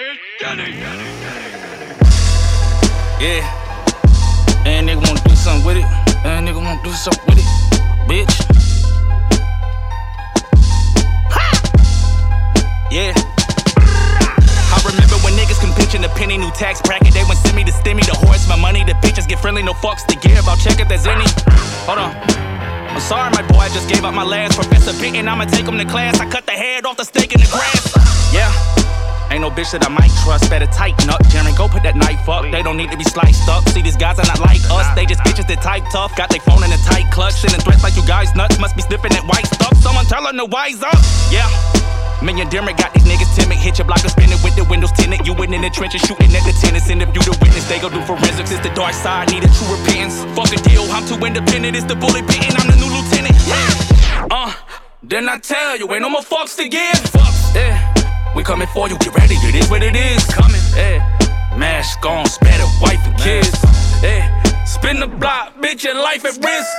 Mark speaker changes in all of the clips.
Speaker 1: Yeah. And nigga wanna do something with it. And nigga wanna do something with it. Bitch. Yeah. I remember when niggas couldn't pitch in the penny, new tax bracket. They wouldn't send me the stimmy, the horse, my money, the bitches get friendly, no fucks to give. I'll check if there's any. Hold on. I'm sorry, my boy, I just gave up my last. Professor Bitten, I'ma take him to class. I cut the head off the steak in the grass. Yeah. Ain't no bitch that I might trust, better tighten up, Jeremy, go put that knife up. They don't need to be sliced up, see these guys are not like us. They just bitches that type tough, got their phone in a tight clutch. Sending threats like you guys nuts, must be sniffing that white stuff. Someone tell her to wise up, yeah. Million Derrick got these niggas timid. Hit your block and spin it with the windows tinted. You went in the trenches shooting at the tenants. Interview the witness, they go do forensics. It's the dark side, need a true repentance. Fuck a deal, I'm too independent. It's the bullet bitten, I'm the new lieutenant. Yeah. Then I tell you, ain't no more fucks to give. Fucks, yeah. We coming for you, get ready, it is what it is. Coming, yeah. Mask on, spare the wife and kids. Yeah. Spin the block, bitch, your life at risk.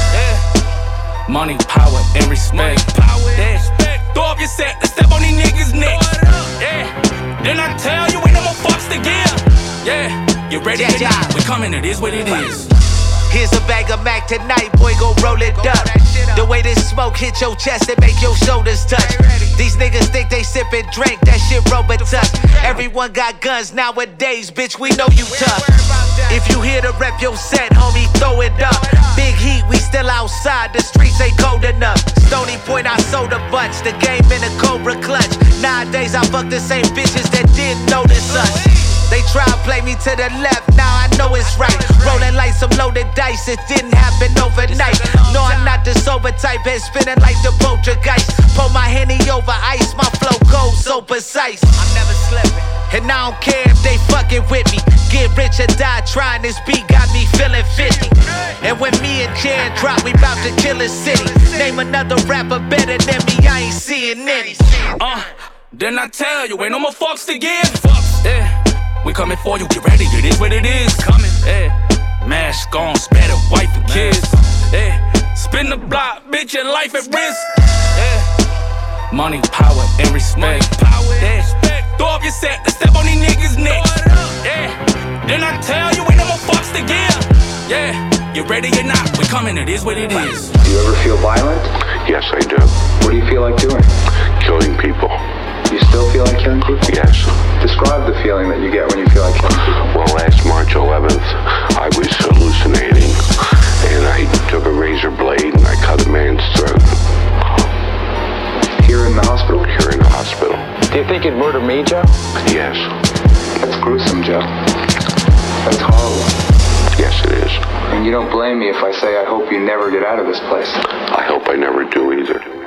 Speaker 1: Yeah. Money, power, and respect. Yeah. Throw up your set, and step on these niggas' necks. Yeah. Then I tell you, ain't no more fucks to give. Yeah. Get ready, we coming, it is what it is.
Speaker 2: Here's a bag of Mac tonight, boy, go roll it up. The way this smoke hit your chest, it make your shoulders touch. These niggas think they sip and drink, that shit robot touch. Everyone got guns nowadays, bitch, we know you tough. If you here to rep your set, homie, throw it up. Big heat, we still outside, the streets ain't cold enough. Stony Point, I sold a bunch, the game in a Cobra clutch. Nowadays, I fuck the same bitches that didn't notice us. They try to play me to the left, now I know it's right. Rolling like some loaded dice, it didn't happen overnight. No, I'm not the sober type, head spinning like the poltergeist. Pour my Henny over ice, my flow goes so precise. I'm never slipping, and I don't care if they fucking with me. Get rich or die trying, this beat got me feeling 50. And when me and Jan drop, we bout to kill a city. Name another rapper better than me, I ain't seeing any.
Speaker 1: Then I tell you, ain't no more fucks to give. Yeah. We coming for you, get ready, it is what it is. Coming, yeah. Mask on, spare the wife and kids. Yeah. Spin the block, bitch, your life at risk. Yeah. Money, power, and respect. Yeah. Throw up your set, and step on these niggas' necks. Yeah. Then I tell you, ain't no more fucks to give. Yeah. Get ready or not, we coming, it is what it is.
Speaker 3: Do you ever feel violent?
Speaker 4: Yes, I do.
Speaker 3: What do you feel like doing?
Speaker 4: Killing people.
Speaker 3: You still feel like killing people?
Speaker 4: Yes.
Speaker 3: Describe the feeling that you get when you feel like killing people.
Speaker 4: Well, last March 11th, I was hallucinating, and I took a razor blade and I cut a man's throat.
Speaker 3: Here in the hospital?
Speaker 4: Here in the hospital.
Speaker 3: Do you think you'd murder me, Joe?
Speaker 4: Yes.
Speaker 3: That's gruesome, Joe. That's horrible.
Speaker 4: Yes, it is.
Speaker 3: And you don't blame me if I say I hope you never get out of this place.
Speaker 4: I hope I never do either.